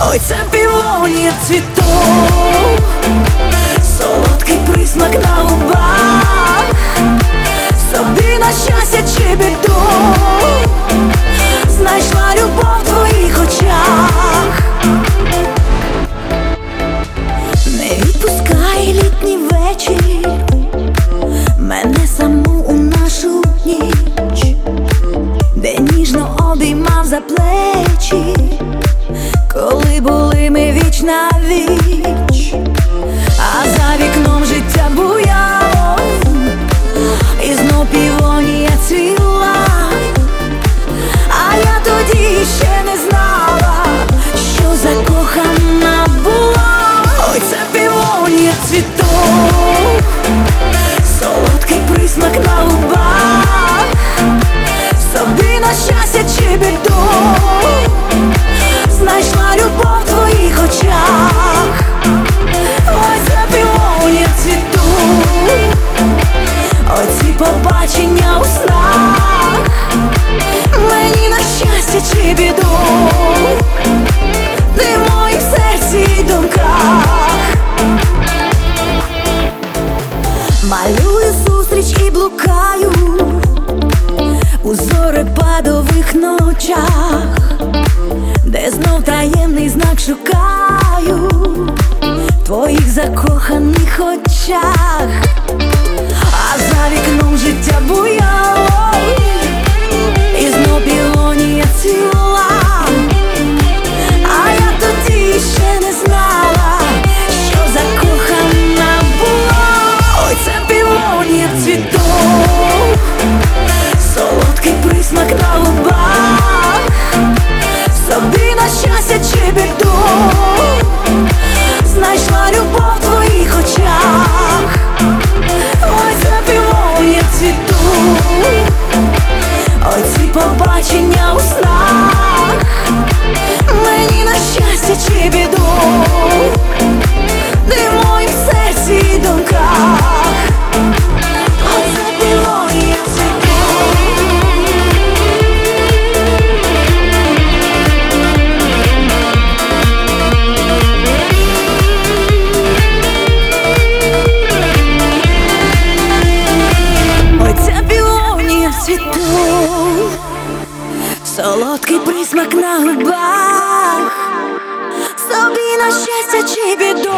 Ой, це півонія цвітов, солодкий присмак на губах, собі на щастя чи біду знайшла любов в твоїх очах. Не відпускай літній вечір мене саму у нашу ніч, де ніжно обіймав за плечі, коли були ми віч на віч, а за вікном життя буяло, і знов півонія цвіла, а я тоді ще не знала, що закохана була. Ой, це півонія цвітов, солодкий присмак на губах, собі на щастя чи біду знайшла любов в твоїх очах. Ой, це півонія цвітов, оці побачення у снах, мені на щастя чи біду, ти в моїх серці й думках. Малюю зустріч і блукаю у зорепадових ночах, де знов таємний знак шукаю в твоїх закоханих очах, а за вікном життя буяло, і знов півонія цвіла, а я тоді ще не знала, що закохана була. Ой, це півонія цвітов, солодкий присмак на губах, собі на щастя чи біду знайшла любов в твоїх очах. Ой, це півонія цвітов, оці побачення у снах, мені на щастя чи біду, ти в моїх серці й думках. Ой, це півонія цвітов. Ой, це півонія цвітов, солодкий присмак на губах, собі на щастя чи біду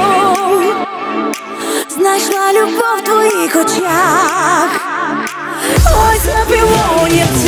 знайшла любов в твоїх очах. Ой, це півонія цвітов.